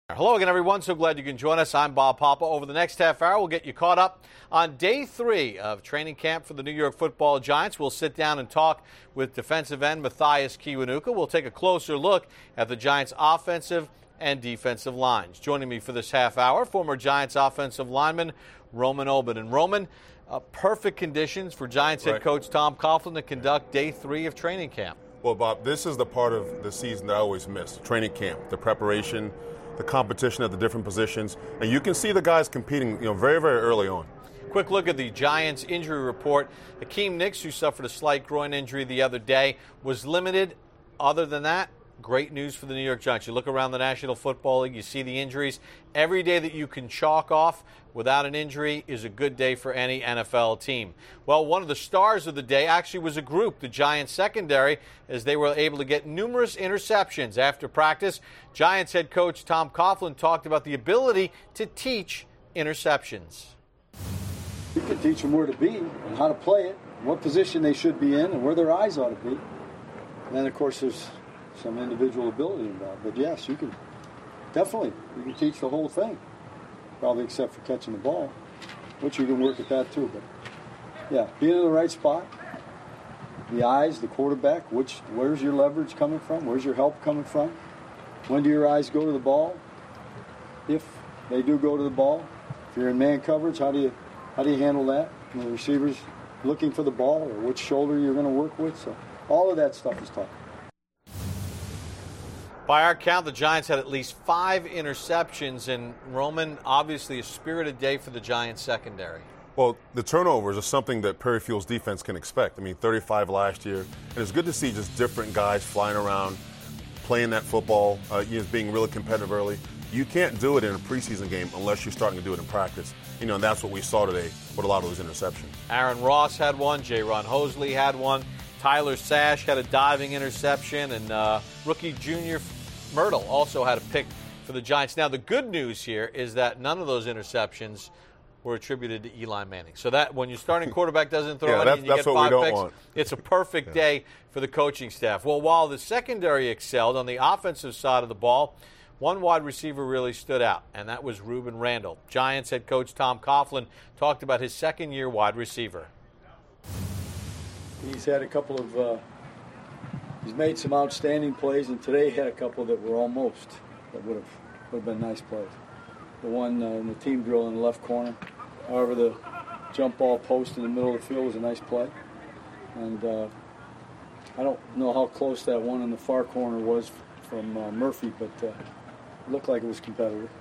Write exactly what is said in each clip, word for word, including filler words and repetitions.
Hello again, everyone. So glad you can join us. I'm Bob Papa. Over the next half hour, we'll get you caught up on day three of training camp for the New York Football Giants. We'll sit down and talk with defensive end Mathias Kiwanuka. We'll take a closer look at the Giants' offensive and defensive lines. Joining me for this half hour, former Giants offensive lineman Roman Obin. And Roman, uh, perfect conditions for Giants right. head coach Tom Coughlin to conduct day three of training camp. Well, Bob, this is the part of the season that I always miss, training camp, the preparation, the competition at the different positions. And you can see the guys competing, you know, very, very early on. Quick look at the Giants injury report. Hakeem Nicks, who suffered a slight groin injury the other day, was limited. Other than that, great news for the New York Giants. You look around the National Football League, you see the injuries. Every day that you can chalk off without an injury is a good day for any N F L team. Well, one of the stars of the day actually was a group, the Giants secondary, as they were able to get numerous interceptions after practice. Giants head coach Tom Coughlin talked about the ability to teach interceptions. You can teach them where to be and how to play it, what position they should be in, and where their eyes ought to be. And then, of course, there's some individual ability involved. But, yes, you can definitely, you can teach the whole thing, probably except for catching the ball, which you can work at that too. But, yeah, being in the right spot, the eyes, the quarterback, which where's your leverage coming from? Where's your help coming from? When do your eyes go to the ball? If they do go to the ball, if you're in man coverage, how do you how do you handle that? And the receivers looking for the ball, or which shoulder you're going to work with. So all of that stuff is tough. By our count, the Giants had at least five interceptions, and Roman, obviously a spirited day for the Giants secondary. Well, the turnovers are something that Perry Field's defense can expect. I mean, thirty-five last year, and it's good to see just different guys flying around, playing that football, uh, you know, being really competitive early. You can't do it in a preseason game unless you're starting to do it in practice. You know, and that's what we saw today with a lot of those interceptions. Aaron Ross had one, J-Ron Hosley had one, Tyler Sash had a diving interception, and uh, rookie junior Myrtle also had a pick for the Giants. Now, the good news here is that none of those interceptions were attributed to Eli Manning. So that when your starting quarterback doesn't throw yeah, any and you that's get what five we don't picks, want. It's a perfect yeah. day for the coaching staff. Well, while the secondary excelled on the offensive side of the ball, one wide receiver really stood out, and that was Rueben Randle. Giants head coach Tom Coughlin talked about his second-year wide receiver. He's had a couple of uh, – he's made some outstanding plays, and today he had a couple that were almost – that would have would have been nice plays. The one uh, in the team drill in the left corner. However, the jump ball post in the middle of the field was a nice play. And uh, I don't know how close that one in the far corner was from uh, Murphy, but uh, it looked like it was competitive.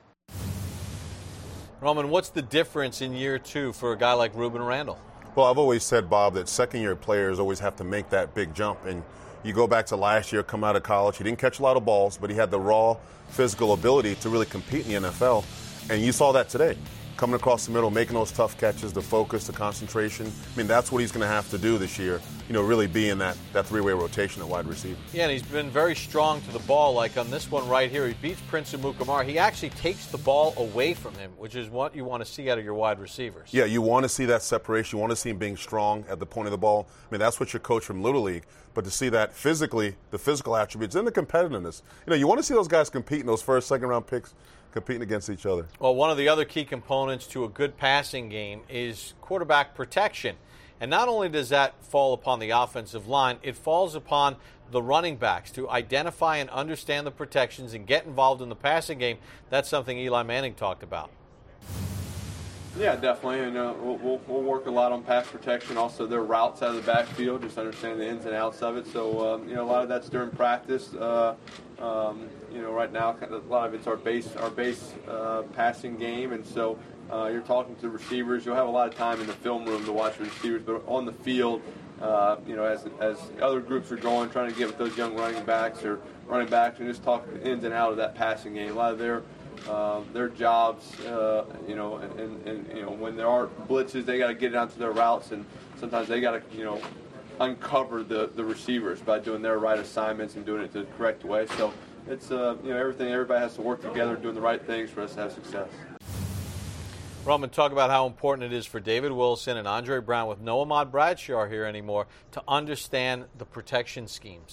Roman, what's the difference in year two for a guy like Rueben Randle? Well, I've always said, Bob, that second-year players always have to make that big jump. And you go back to last year, come out of college, he didn't catch a lot of balls, but he had the raw physical ability to really compete in the N F L. And you saw that today. Coming across the middle, making those tough catches, the focus, the concentration. I mean, that's what he's going to have to do this year, you know, really be in that, that three-way rotation at wide receiver. Yeah, and he's been very strong to the ball. Like on this one right here, he beats Prince Amukamara. He actually takes the ball away from him, which is what you want to see out of your wide receivers. Yeah, you want to see that separation. You want to see him being strong at the point of the ball. I mean, that's what your coach from Little League. But to see that physically, the physical attributes, and the competitiveness. You know, you want to see those guys compete in those first, second-round picks, competing against each other. Well, one of the other key components to a good passing game is quarterback protection. And not only does that fall upon the offensive line, it falls upon the running backs to identify and understand the protections and get involved in the passing game. That's something Eli Manning talked about. Yeah, definitely, and uh, we'll, we'll, we'll work a lot on pass protection. Also, their routes out of the backfield, just understanding the ins and outs of it. So, um, you know, a lot of that's during practice. Uh, um, you know, right now, a lot of it's our base, our base uh, passing game, and so uh, you're talking to receivers. You'll have a lot of time in the film room to watch receivers, but on the field, uh, you know, as as other groups are going, trying to get with those young running backs or running backs, and just talk the ins and out of that passing game. A lot of their Um, their jobs, uh, you know, and, and, and you know, when there are blitzes, they got to get it onto their routes, and sometimes they got to, you know, uncover the, the receivers by doing their right assignments and doing it the correct way. So it's, uh, you know, everything. Everybody has to work together, doing the right things for us to have success. Roman, talk about how important it is for David Wilson and Andre Brown with no Ahmad Bradshaw here anymore to understand the protection schemes.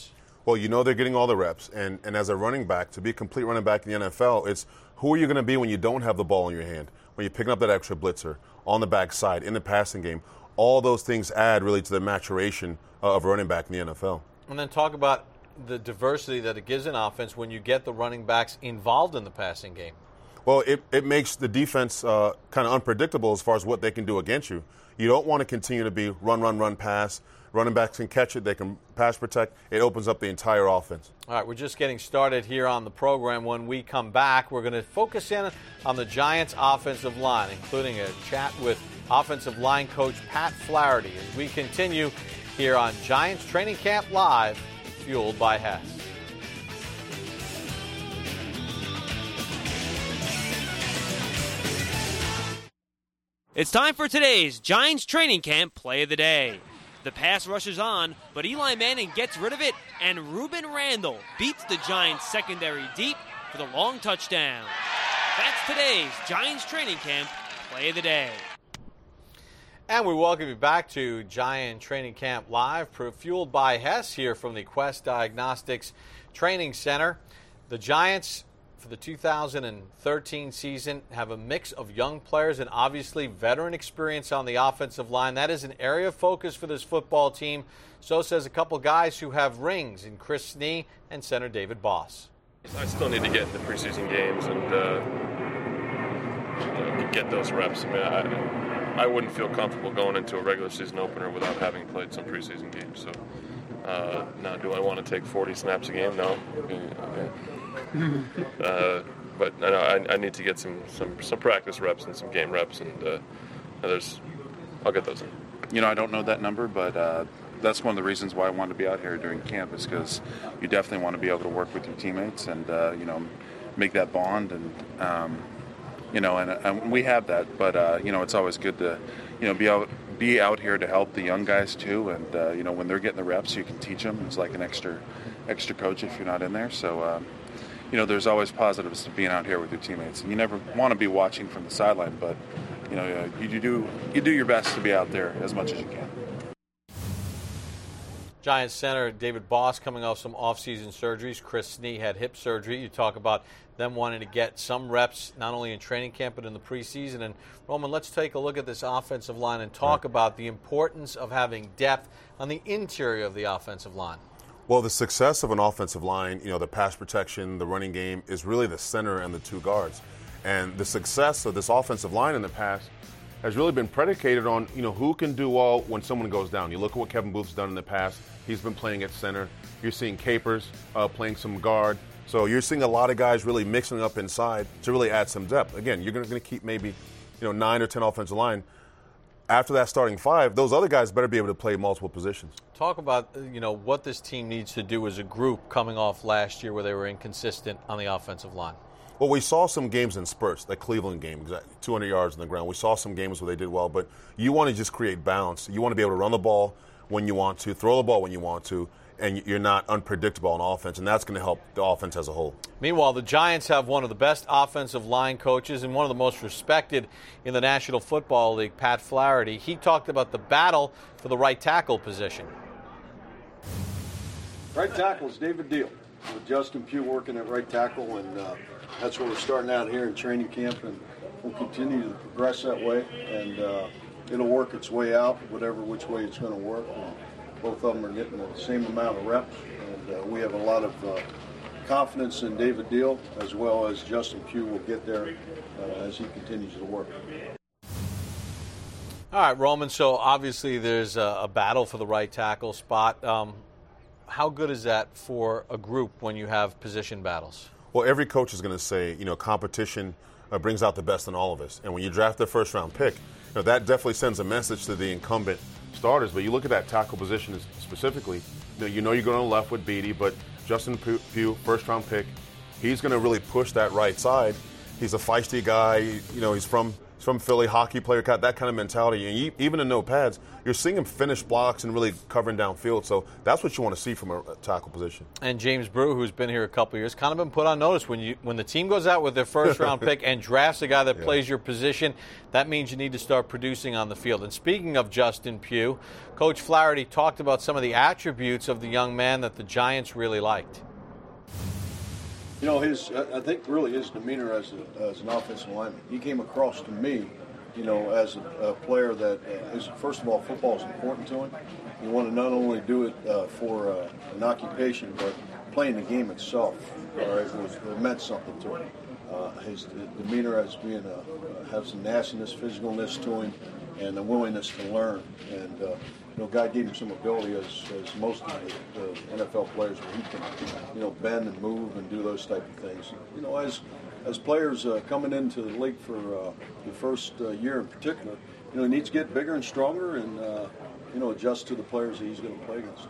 Well, you know they're getting all the reps, and, and as a running back, to be a complete running back in the N F L, it's who are you going to be when you don't have the ball in your hand, when you're picking up that extra blitzer, on the backside, in the passing game. All those things add really to the maturation uh, of a running back in the N F L. And then talk about the diversity that it gives an offense when you get the running backs involved in the passing game. Well, it, it makes the defense uh, kind of unpredictable as far as what they can do against you. You don't want to continue to be run, run, run, pass. Running backs can catch it. They can pass protect. It opens up the entire offense. All right, we're just getting started here on the program. When we come back, we're going to focus in on the Giants' offensive line, including a chat with offensive line coach Pat Flaherty as we continue here on Giants Training Camp Live, fueled by Hess. It's time for today's Giants Training Camp Play of the Day. The pass rush is on, but Eli Manning gets rid of it, and Ruben Randall beats the Giants secondary deep for the long touchdown. That's today's Giants Training Camp Play of the Day. And we welcome you back to Giant Training Camp Live, fueled by Hess here from the Quest Diagnostics Training Center. The Giants, for the two thousand thirteen season, have a mix of young players and obviously veteran experience on the offensive line. That is an area of focus for this football team. So says a couple guys who have rings in Chris Snee and center David Boss. I still need to get in the preseason games and uh, you know, get those reps. I mean, I, I wouldn't feel comfortable going into a regular season opener without having played some preseason games. So uh, now, do I want to take forty snaps a game? No. Uh, but I, know I, I need to get some, some, some practice reps and some game reps, and uh, there's I'll get those in. You know, I don't know that number, but uh, that's one of the reasons why I wanted to be out here during camp, is because you definitely want to be able to work with your teammates and uh, you know, make that bond, and um, you know, and, and we have that. But uh, you know, it's always good to you know be out be out here to help the young guys too, and uh, you know, when they're getting the reps, you can teach them. It's like an extra extra coach if you're not in there. So. Uh, You know, there's always positives to being out here with your teammates. And you never want to be watching from the sideline, but you know, you, you do you do your best to be out there as much as you can. Giants center David Boss coming off some off-season surgeries. Chris Snee had hip surgery. You talk about them wanting to get some reps not only in training camp but in the preseason. And Roman, let's take a look at this offensive line and talk right. about the importance of having depth on the interior of the offensive line. Well, the success of an offensive line, you know, the pass protection, the running game, is really the center and the two guards. And the success of this offensive line in the past has really been predicated on, you know, who can do well when someone goes down. You look at what Kevin Booth's done in the past. He's been playing at center. You're seeing Capers uh, playing some guard. So you're seeing a lot of guys really mixing up inside to really add some depth. Again, you're going to keep maybe, you know, nine or ten offensive line. After that starting five, those other guys better be able to play multiple positions. Talk about, you know, what this team needs to do as a group coming off last year where they were inconsistent on the offensive line. Well, we saw some games in spurts, that Cleveland game, exactly, two hundred yards on the ground. We saw some games where they did well, but you want to just create balance. You want to be able to run the ball when you want to, throw the ball when you want to, and you're not unpredictable on offense, and that's going to help the offense as a whole. Meanwhile, the Giants have one of the best offensive line coaches and one of the most respected in the National Football League, Pat Flaherty. He talked about the battle for the right tackle position. Right tackle is David Deal, with Justin Pugh working at right tackle, and uh, that's where we're starting out here in training camp, and we'll continue to progress that way, and uh, it'll work its way out, whatever which way it's going to work. And both of them are getting the same amount of reps, and uh, we have a lot of uh, confidence in David Deal, as well as Justin Pugh will get there uh, as he continues to work. All right, Roman, so obviously there's a, a battle for the right tackle spot. Um, how good is that for a group when you have position battles? Well, every coach is going to say, you know, competition uh, brings out the best in all of us. And when you draft the first-round pick, you know, that definitely sends a message to the incumbent starters. But you look at that tackle position specifically, you know, you know you're going to the left with Beatty, but Justin Pugh, first-round pick, he's going to really push that right side. He's a feisty guy. You know, he's from from Philly, hockey player, got that kind of mentality. And you, even in no pads, you're seeing him finish blocks and really covering downfield. So that's what you want to see from a tackle position. And James Brew, who's been here a couple of years, kind of been put on notice. When you when the team goes out with their first-round pick and drafts a guy that yeah. plays your position, that means you need to start producing on the field. And speaking of Justin Pugh, Coach Flaherty talked about some of the attributes of the young man that the Giants really liked. You know, his I think really his demeanor as, a, as an offensive lineman. He came across to me, you know, as a, a player that uh, is, first of all, football is important to him. He wanted to not only do it uh, for uh, an occupation, but playing the game itself. All right, it, was, it meant something to him. Uh, his demeanor as being a, has some nastiness, physicalness to him, and a willingness to learn. And uh, you know, God gave him some ability, as, as most of the, the N F L players, where he can, you know, bend and move and do those type of things. You know, as as players uh, coming into the league for uh, the first uh, year in particular, you know, he needs to get bigger and stronger, and uh, you know, adjust to the players that he's going to play against.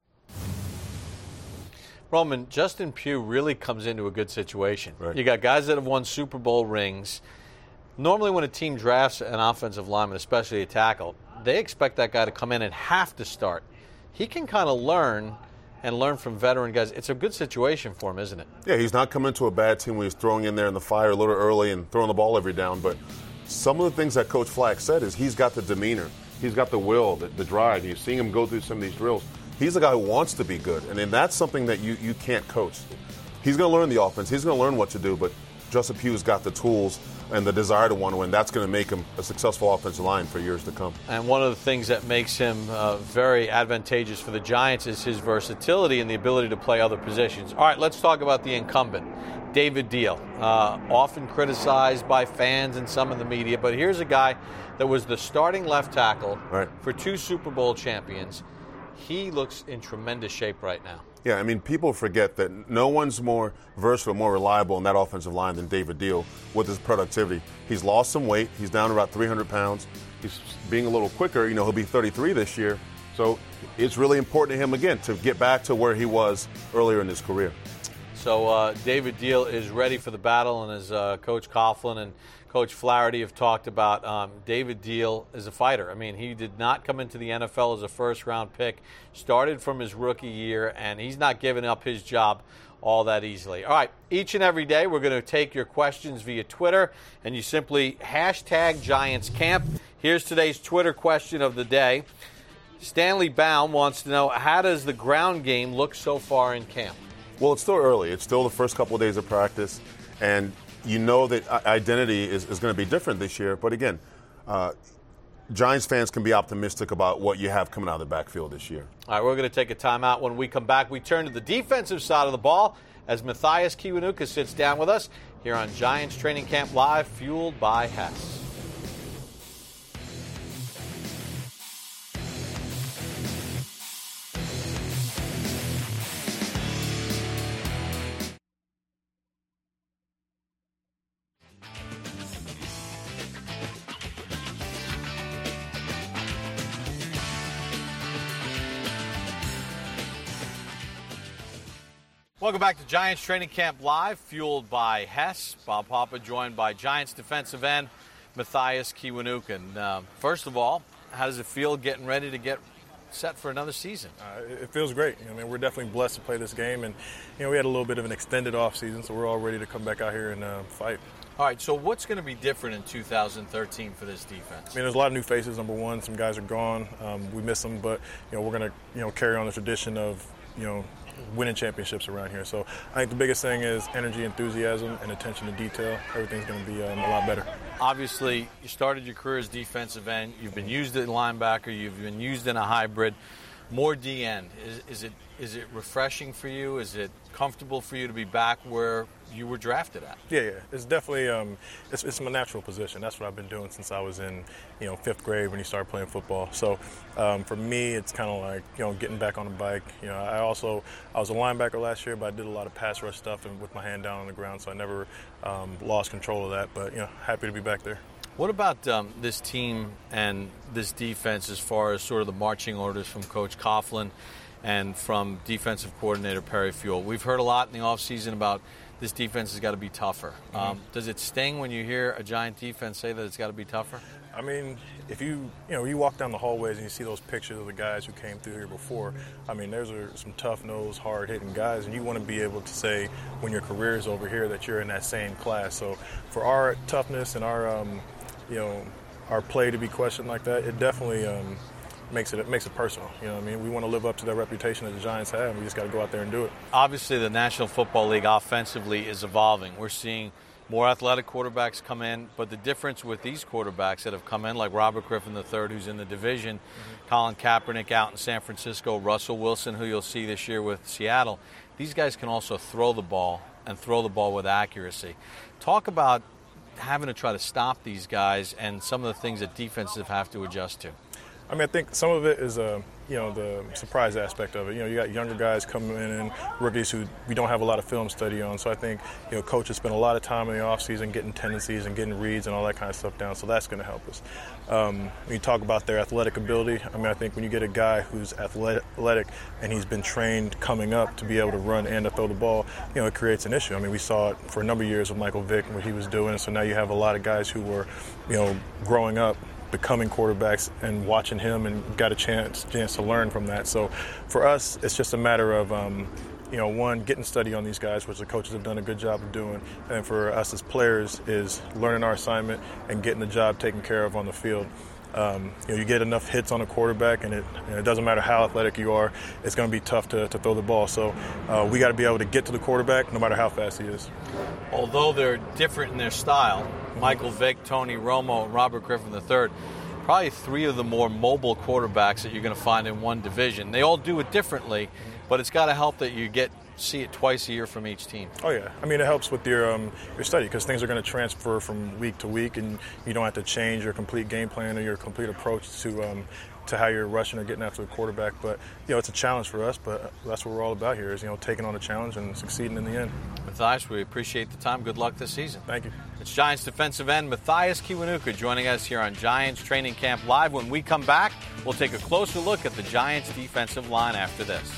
Roman, Justin Pugh really comes into a good situation. Right. You got guys that have won Super Bowl rings. Normally when a team drafts an offensive lineman, especially a tackle, they expect that guy to come in and have to start. He can kind of learn and learn from veteran guys. It's a good situation for him, isn't it? Yeah, he's not coming to a bad team where he's throwing in there in the fire a little early and throwing the ball every down. But some of the things that Coach Flack said is he's got the demeanor. He's got the will, the, the drive. You're seeing him go through some of these drills. He's a guy who wants to be good. And then that's something that you, you can't coach. He's going to learn the offense. He's going to learn what to do. But Justin Pugh's got the tools and the desire to want to win. That's going to make him a successful offensive line for years to come. And one of the things that makes him uh, very advantageous for the Giants is his versatility and the ability to play other positions. All right, let's talk about the incumbent, David Diehl. Uh, often criticized by fans and some in the media, but here's a guy that was the starting left tackle right. for two Super Bowl champions. He looks in tremendous shape right now. Yeah, I mean, people forget that no one's more versatile, more reliable in that offensive line than David Diehl with his productivity. He's lost some weight. He's down about three hundred pounds. He's being a little quicker. You know, he'll be thirty-three this year. So it's really important to him, again, to get back to where he was earlier in his career. So uh, David Diehl is ready for the battle, and as uh, Coach Coughlin and Coach Flaherty have talked about, um, David Diehl is a fighter. I mean, he did not come into the N F L as a first-round pick, started from his rookie year, and he's not giving up his job all that easily. All right, each and every day we're going to take your questions via Twitter, and you simply hashtag Giants Camp. Here's today's Twitter question of the day. Stanley Baum wants to know, how does the ground game look so far in camp? Well, it's still early. It's still the first couple of days of practice, and you know that identity is, is going to be different this year. But again, uh, Giants fans can be optimistic about what you have coming out of the backfield this year. All right, we're going to take a timeout. When we come back, we turn to the defensive side of the ball as Matthias Kiwanuka sits down with us here on Giants Training Camp Live, fueled by Hess. Welcome back to Giants Training Camp Live, fueled by Hess. Bob Papa joined by Giants defensive end Matthias Kiwanuka. And uh, first of all, how does it feel getting ready to get set for another season? Uh, it feels great. I mean, we're definitely blessed to play this game, and you know, we had a little bit of an extended off season, so we're all ready to come back out here and uh, fight. All right, so what's going to be different in two thousand thirteen for this defense? I mean, there's a lot of new faces. Number one, some guys are gone. Um, we miss them, but you know, we're going to you know carry on the tradition of you know. winning championships around here. So I think the biggest thing is energy, enthusiasm, and attention to detail. Everything's going to be um, a lot better. Obviously, you started your career as defensive end. You've been used at linebacker. You've been used in a hybrid. More D end. Is, is it is it refreshing for you? Is it comfortable for you to be back where you were drafted at? Yeah, yeah. It's definitely um, it's, it's my natural position. That's what I've been doing since I was in you know fifth grade when you started playing football. So um, for me, it's kind of like you know getting back on the bike. You know, I also I was a linebacker last year, but I did a lot of pass rush stuff and with my hand down on the ground, so I never um, lost control of that. But you know, happy to be back there. What about um, this team and this defense as far as sort of the marching orders from Coach Coughlin and from defensive coordinator Perry Fewell? We've heard a lot in the offseason about this defense has got to be tougher. Mm-hmm. Um, does it sting when you hear a Giant defense say that it's got to be tougher? I mean, if you, you know, you walk down the hallways and you see those pictures of the guys who came through here before, I mean, those are some tough-nosed, hard-hitting guys, and you want to be able to say when your career is over here that you're in that same class. So for our toughness and our, um, you know, our play to be questioned like that, it definitely um, makes it it makes it personal. You know what I mean? We want to live up to that reputation that the Giants have, and we just got to go out there and do it. Obviously, the National Football League offensively is evolving. We're seeing more athletic quarterbacks come in, but the difference with these quarterbacks that have come in, like Robert Griffin the third, who's in the division, mm-hmm. Colin Kaepernick out in San Francisco, Russell Wilson, who you'll see this year with Seattle, these guys can also throw the ball and throw the ball with accuracy. Talk about having to try to stop these guys and some of the things that defenses have to adjust to. I mean, I think some of it is, uh, you know, the surprise aspect of it. You know, you got younger guys coming in and rookies who we don't have a lot of film study on. So I think, you know, coaches spend a lot of time in the offseason getting tendencies and getting reads and all that kind of stuff down. So that's going to help us. Um, when you talk about their athletic ability, I mean, I think when you get a guy who's athletic and he's been trained coming up to be able to run and to throw the ball, you know, it creates an issue. I mean, we saw it for a number of years with Michael Vick and what he was doing. So now you have a lot of guys who were, you know, growing up, becoming quarterbacks and watching him and got a chance chance to learn from that. So for us, it's just a matter of, um, you know, one, getting study on these guys, which the coaches have done a good job of doing. And for us as players is learning our assignment and getting the job taken care of on the field. Um, you know, you get enough hits on a quarterback, and it, you know, it doesn't matter how athletic you are, it's going to be tough to, to throw the ball. So uh, we got to be able to get to the quarterback no matter how fast he is. Although they're different in their style, Michael Vick, Tony Romo, and Robert Griffin the third, probably three of the more mobile quarterbacks that you're going to find in one division. They all do it differently, but it's got to help that you get see it twice a year from each team. Oh yeah, I mean it helps with your um, your study because things are going to transfer from week to week, and you don't have to change your complete game plan or your complete approach to um, to how you're rushing or getting after the quarterback. But you know it's a challenge for us, but that's what we're all about here is you know taking on a challenge and succeeding in the end. Matthias, we appreciate the time. Good luck this season. Thank you. It's Giants defensive end Matthias Kiwanuka joining us here on Giants Training Camp Live. When we come back, we'll take a closer look at the Giants defensive line after this.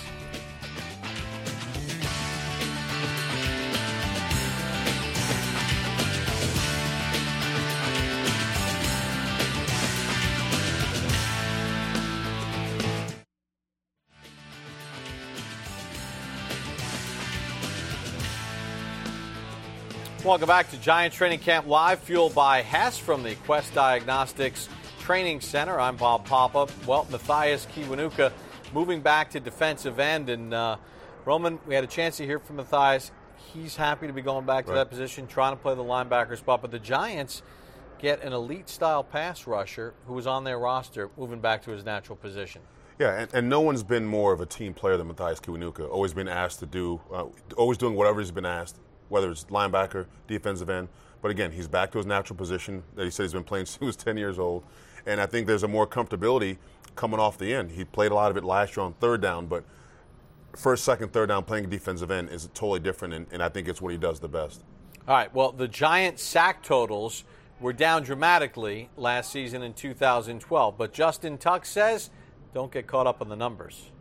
Welcome back to Giants Training Camp Live, fueled by Hess from the Quest Diagnostics Training Center. I'm Bob Papa. Well, Matthias Kiwanuka moving back to defensive end. And, uh, Roman, we had a chance to hear from Matthias. He's happy to be going back to right. that position, trying to play the linebacker spot. But the Giants get an elite-style pass rusher who was on their roster moving back to his natural position. Yeah, and, and no one's been more of a team player than Matthias Kiwanuka. Always been asked to do, uh, always doing whatever he's been asked, whether it's linebacker, defensive end. But again, he's back to his natural position that he said he's been playing since he was ten years old. And I think there's a more comfortability coming off the end. He played a lot of it last year on third down, but first, second, third down playing defensive end is totally different, and, and I think it's what he does the best. All right, well, the Giants' sack totals were down dramatically last season in two thousand twelve, but Justin Tuck says don't get caught up on the numbers.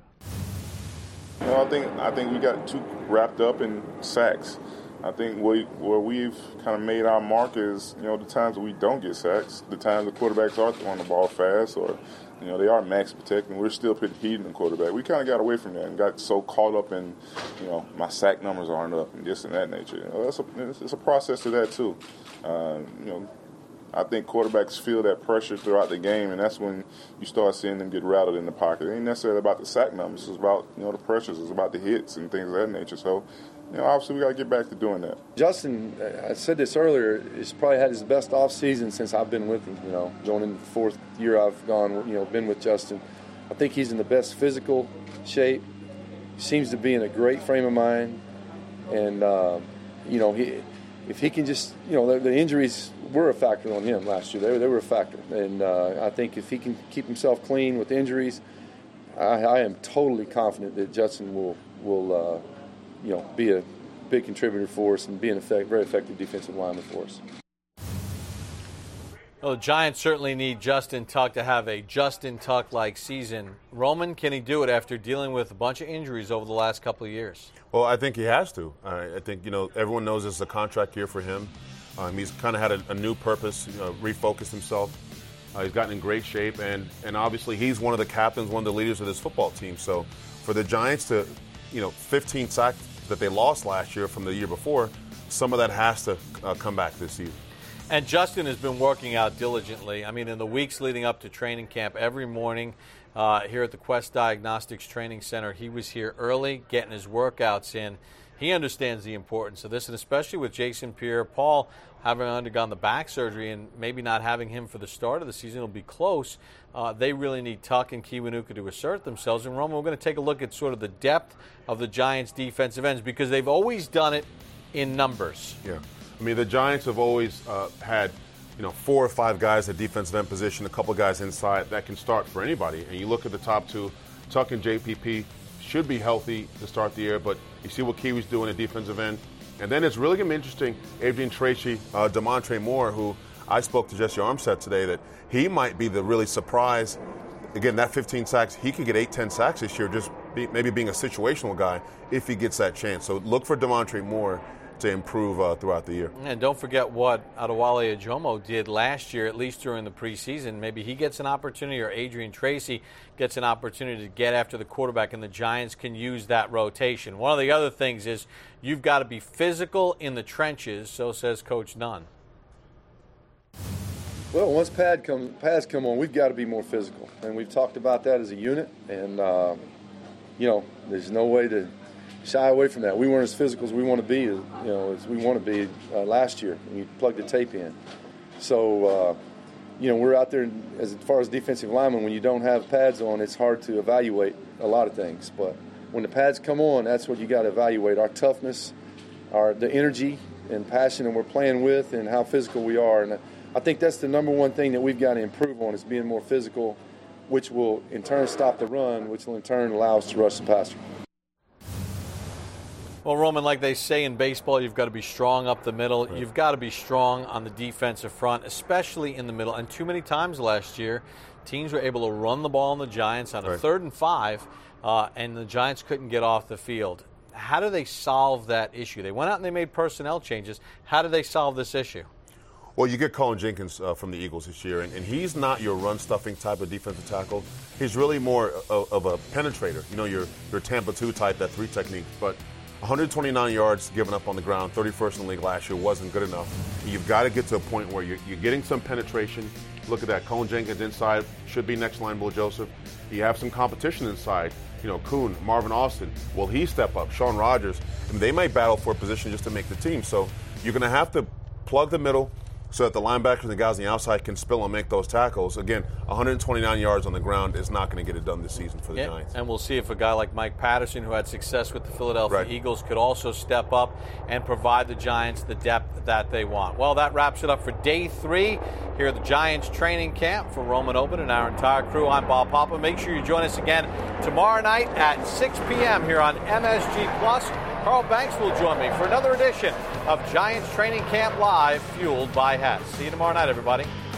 You know, I think I think we got too wrapped up in sacks. I think we, where we've kind of made our mark is, you know, the times we don't get sacks, the times the quarterbacks are throwing the ball fast, or, you know, they are max protecting. We're still putting heat in the quarterback. We kind of got away from that and got so caught up in, you know, my sack numbers aren't up and this and that nature. You know, that's a, it's a process to that too. Uh, you know, I think quarterbacks feel that pressure throughout the game, and that's when you start seeing them get rattled in the pocket. It ain't necessarily about the sack numbers. It's about, you know, the pressures. It's about the hits and things of that nature. So, you know, obviously we got to get back to doing that. Justin, I said this earlier, he's probably had his best off season since I've been with him, you know, going into the fourth year I've gone, you know, been with Justin. I think he's in the best physical shape, seems to be in a great frame of mind, and, uh, you know, he, if he can just, you know, the, the injuries were a factor on him last year. They, they were a factor. And uh, I think if he can keep himself clean with injuries, I, I am totally confident that Justin will, will uh, you know, be a big contributor for us and be an effect, very effective defensive lineman for us. Well, the Giants certainly need Justin Tuck to have a Justin Tuck-like season. Roman, can he do it after dealing with a bunch of injuries over the last couple of years? Well, I think he has to. Uh, I think, you know, everyone knows this is a contract year for him. Um, he's kind of had a, a new purpose, you know, refocused himself. Uh, he's gotten in great shape, and, and obviously he's one of the captains, one of the leaders of this football team. So for the Giants to, you know, fifteen sacks that they lost last year from the year before, some of that has to uh, come back this season. And Justin has been working out diligently. I mean, in the weeks leading up to training camp, every morning uh, here at the Quest Diagnostics Training Center, he was here early, getting his workouts in. He understands the importance of this, and especially with Jason Pierre-Paul having undergone the back surgery and maybe not having him for the start of the season, it'll be close. Uh, they really need Tuck and Kiwanuka to assert themselves. And, Roman, we're going to take a look at sort of the depth of the Giants' defensive ends because they've always done it in numbers. Yeah. I mean, the Giants have always uh, had, you know, four or five guys at defensive end position, a couple guys inside that can start for anybody. And you look at the top two, Tuck and J P P should be healthy to start the year, but you see what Kiwi's doing at defensive end. And then it's really going to be interesting, Adrian Tracy, uh, Demontre Moore, who I spoke to Jesse Armstead today, that he might be the really surprise. Again, that fifteen sacks, he could get eight, ten sacks this year, just be, maybe being a situational guy if he gets that chance. So look for Demontre Moore to improve uh, throughout the year. And don't forget what Adewale Ajomo did last year, at least during the preseason. Maybe he gets an opportunity, or Adrian Tracy gets an opportunity to get after the quarterback, and the Giants can use that rotation. One of the other things is you've got to be physical in the trenches, so says Coach Nunn. Well, once pad come, pads come on, we've got to be more physical, and we've talked about that as a unit, and, uh, you know, there's no way to shy away from that. We weren't as physical as we want to be, you know, as we want to be uh, last year when you plugged the tape in. So, uh, you know, we're out there as far as defensive linemen. When you don't have pads on, it's hard to evaluate a lot of things. But when the pads come on, that's what you got to evaluate: our toughness, our the energy and passion that we're playing with, and how physical we are. And I think that's the number one thing that we've got to improve on, is being more physical, which will in turn stop the run, which will in turn allow us to rush the passer. Well, Roman, like they say in baseball, you've got to be strong up the middle. Right. You've got to be strong on the defensive front, especially in the middle. And too many times last year, teams were able to run the ball on the Giants on a right. third and five, uh, and the Giants couldn't get off the field. How do they solve that issue? They went out and they made personnel changes. How do they solve this issue? Well, you get Colin Jenkins uh, from the Eagles this year, and, and he's not your run-stuffing type of defensive tackle. He's really more of, of a penetrator. You know, your, your Tampa two type, that three technique. But one hundred twenty-nine yards given up on the ground, thirty-first in the league last year, wasn't good enough. You've got to get to a point where you're, you're getting some penetration. Look at that. Colin Jenkins inside, should be next line, Will Joseph. You have some competition inside. You know, Kuhn, Marvin Austin, will he step up? Sean Rogers. I mean, they might battle for a position just to make the team. So you're going to have to plug the middle so that the linebackers and the guys on the outside can spill and make those tackles. Again, one hundred twenty-nine yards on the ground is not going to get it done this season for the yeah, Giants. And we'll see if a guy like Mike Patterson, who had success with the Philadelphia right. Eagles, could also step up and provide the Giants the depth that they want. Well, that wraps it up for day three here at the Giants training camp. For Roman Oben and our entire crew, I'm Bob Papa. Make sure you join us again tomorrow night at six p.m. here on M S G Plus. Carl Banks will join me for another edition of Giants Training Camp Live, fueled by Hess. See you tomorrow night, everybody.